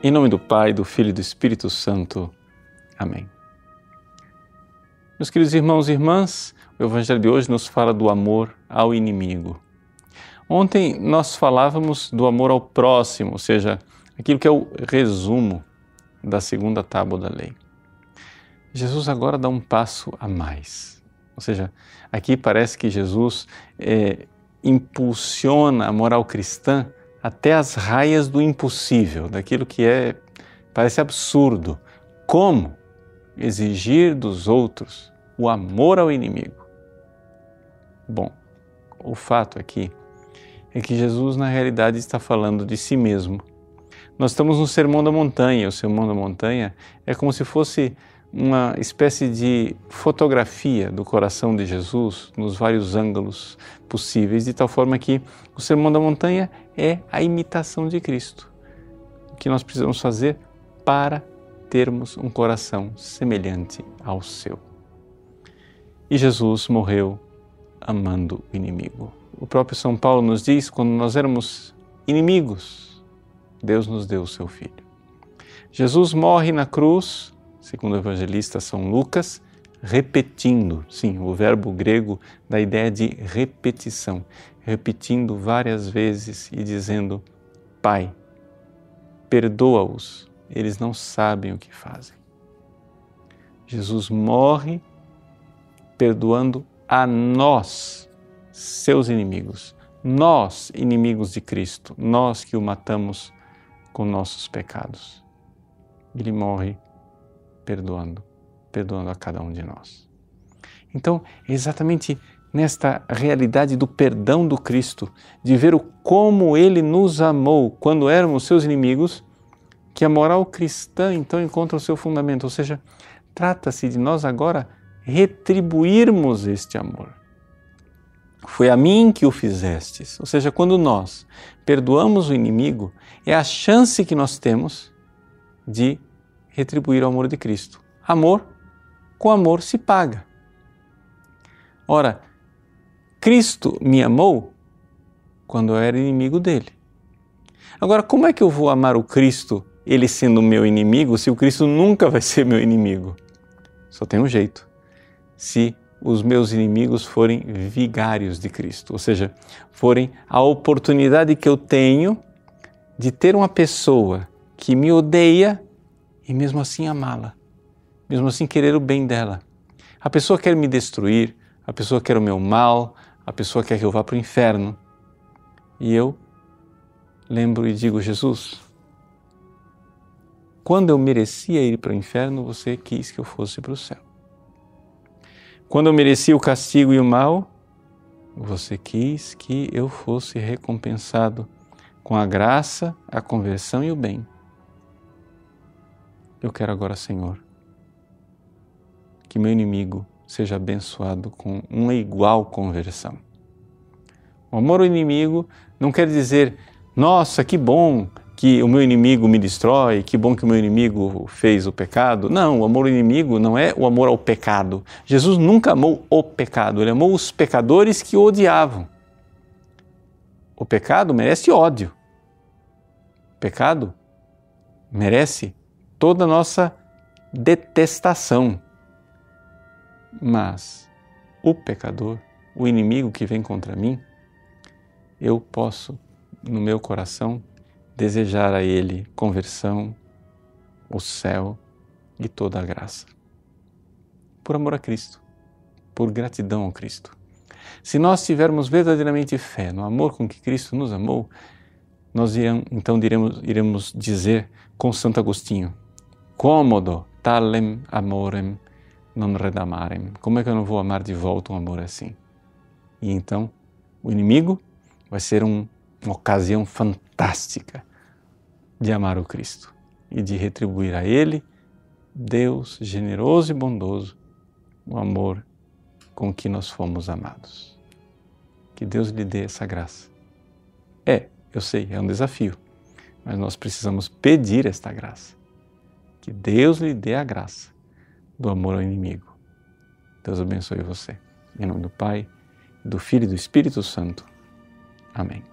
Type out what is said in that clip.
Em nome do Pai, do Filho e do Espírito Santo. Amém. Meus queridos irmãos e irmãs, o Evangelho de hoje nos fala do amor ao inimigo. Ontem nós falávamos do amor ao próximo, ou seja, aquilo que é o resumo da segunda tábua da lei. Jesus agora dá um passo a mais. Ou seja, aqui parece que Jesus impulsiona a moral cristã até as raias do impossível, daquilo que parece absurdo. Como exigir dos outros o amor ao inimigo? Bom, o fato aqui é que Jesus na realidade está falando de si mesmo. Nós estamos no Sermão da Montanha. O Sermão da Montanha é como se fosse uma espécie de fotografia do coração de Jesus nos vários ângulos possíveis, de tal forma que o Sermão da Montanha é a imitação de Cristo. O que nós precisamos fazer para termos um coração semelhante ao seu. E Jesus morreu amando o inimigo. O próprio São Paulo nos diz, quando nós éramos inimigos, Deus nos deu o seu Filho. Jesus morre na cruz, segundo o evangelista São Lucas, repetindo, sim, o verbo grego dá a ideia de repetição, repetindo várias vezes e dizendo: Pai, perdoa-os, eles não sabem o que fazem. Jesus morre perdoando a nós, seus inimigos, nós, inimigos de Cristo, nós que o matamos com nossos pecados. Ele morre perdoando a cada um de nós. Então, é exatamente nesta realidade do perdão do Cristo, de ver como Ele nos amou quando éramos seus inimigos, que a moral cristã então encontra o seu fundamento, ou seja, trata-se de nós agora retribuirmos este amor. Foi a mim que o fizestes, ou seja, quando nós perdoamos o inimigo, é a chance que nós temos de retribuir o amor de Cristo. Amor com amor se paga. Ora, Cristo me amou quando eu era inimigo dele. Agora, como é que eu vou amar o Cristo, ele sendo meu inimigo, se o Cristo nunca vai ser meu inimigo? Só tem um jeito. Se os meus inimigos forem vigários de Cristo, ou seja, forem a oportunidade que eu tenho de ter uma pessoa que me odeia e mesmo assim amá-la, mesmo assim querer o bem dela. A pessoa quer me destruir, a pessoa quer o meu mal, a pessoa quer que eu vá para o inferno. E eu lembro e digo: Jesus, quando eu merecia ir para o inferno, você quis que eu fosse para o céu. Quando eu merecia o castigo e o mal, você quis que eu fosse recompensado com a graça, a conversão e o bem. Eu quero agora, Senhor, que meu inimigo seja abençoado com uma igual conversão. O amor ao inimigo não quer dizer: nossa, que bom que o meu inimigo me destrói, que bom que o meu inimigo fez o pecado. Não, o amor ao inimigo não é o amor ao pecado. Jesus nunca amou o pecado, ele amou os pecadores que o odiavam. O pecado merece ódio. O pecado merece toda a nossa detestação. Mas o pecador, o inimigo que vem contra mim, eu posso, no meu coração, desejar a ele conversão, o céu e toda a graça. Por amor a Cristo, por gratidão ao Cristo. Se nós tivermos verdadeiramente fé no amor com que Cristo nos amou, nós então iremos dizer com Santo Agostinho: Quomodo talem amorem non redamarem. Como é que eu não vou amar de volta um amor assim? E então o inimigo vai ser uma ocasião fantástica de amar o Cristo e de retribuir a Ele, Deus generoso e bondoso, o amor com que nós fomos amados. Que Deus lhe dê essa graça. Eu sei, é um desafio, mas nós precisamos pedir esta graça. Que Deus lhe dê a graça do amor ao inimigo. Deus abençoe você. Em nome do Pai, do Filho e do Espírito Santo. Amém.